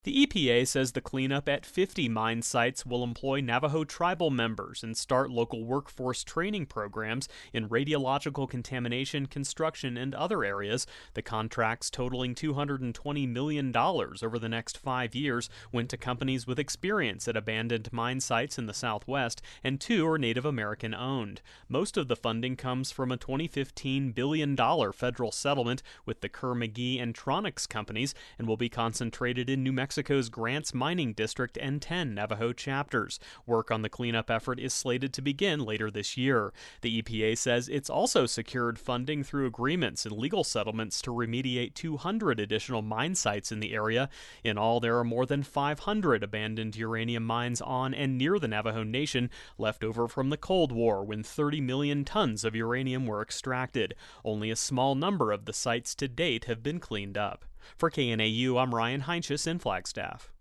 The EPA says the cleanup at 50 mine sites will employ Navajo tribal members and start local workforce training programs in radiological contamination, construction, and other areas. The contracts, totaling $220 million over the next 5 years, went to companies with experience at abandoned mine sites in the Southwest, and 2 are Native American owned. Most of the funding comes from a $2015 billion federal settlement with the Kerr-McGee and Tronox companies and will be concentrated in New Mexico's Grants Mining District and 10 Navajo chapters. Work on the cleanup effort is slated to begin later this year. The EPA says it's also secured funding through agreements and legal settlements to remediate 200 additional mine sites in the area. In all, there are more than 500 abandoned uranium mines on and near the Navajo Nation, left over from the Cold War when 30 million tons of uranium were extracted. Only a small number of the sites to date have been cleaned up. For KNAU, I'm Ryan Heinsius in Flagstaff.